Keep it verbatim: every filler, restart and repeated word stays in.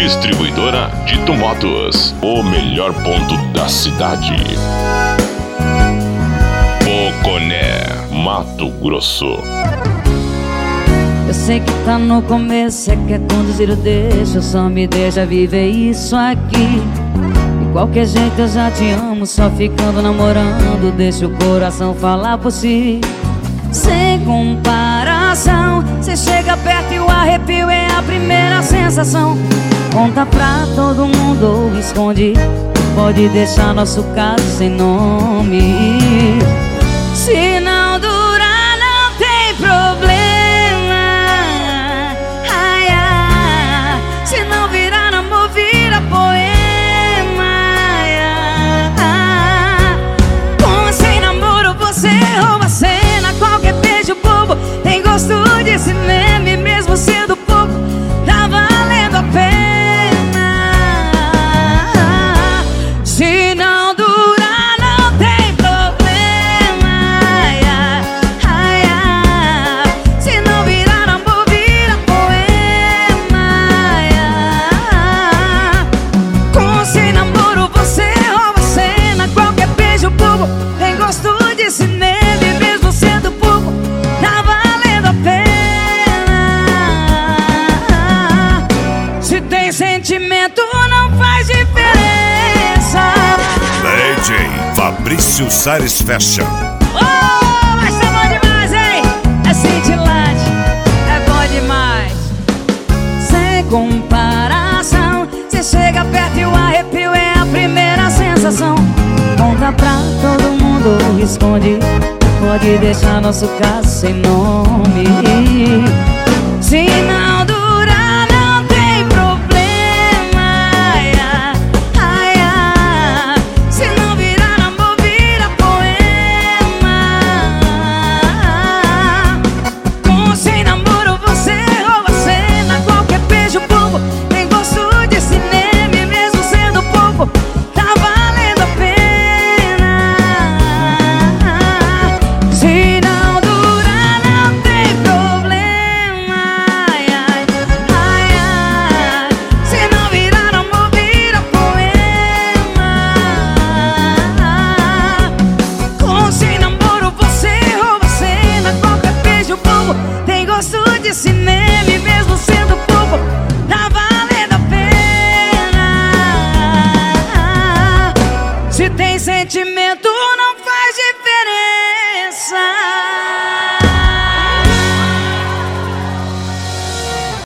Distribuidora Dito Motos, o melhor ponto da cidade. Poconé, Mato Grosso. Eu sei que tá no começo, cê quer conduzir o deixa, só me deixa viver isso aqui. De qualquer jeito eu já te amo, só ficando namorando, deixa o coração falar por si. Sem comparação, cê chega perto e o arrepio é a primeira sensação. Conta pra todo mundo ou esconde, pode deixar nosso caso sem nome. Se não durar não tem problema, ai, ai. Se não virar amor vira poema, ai, ai. Com ou sem namoro você rouba a cena, qualquer beijo bobo tem gosto de cinema. E mesmo sendo pouco, tá valendo a pena. Se não durar não tem problema, ai, ai, ai. Se não virar amor vira poema, ai, ai. Com ou sem namoro você rouba a cena, qualquer beijo bobo tem gosto de cinema. E mesmo sendo pouco, tá valendo a pena. Se tem sentimento não faz diferença. D J Fabrício Sares Fashion. Oh, mas tá bom demais, hein? É cintilante, é bom demais. Sem comparação, cê chega perto e o arrepio é a primeira sensação. Conta pra todo mundo, esconde, pode deixar nosso caso sem nome. Se não durar não tem problema, ai, ai, ai. Se não virar amor vira poema. Com ou sem namoro você rouba a cena, qualquer beijo bobo tem gosto de cinema. E mesmo sendo pouco, tá valendo a pena. Se não durar não tem problema, ai, ai, ai, ai. Se não virar amor vira poema. Com ou sem namoro você rouba a cena, qualquer beijo bobo tem gosto de cinema. E mesmo sendo pouco, tá valendo a pena. Se tem sentimento não faz diferença.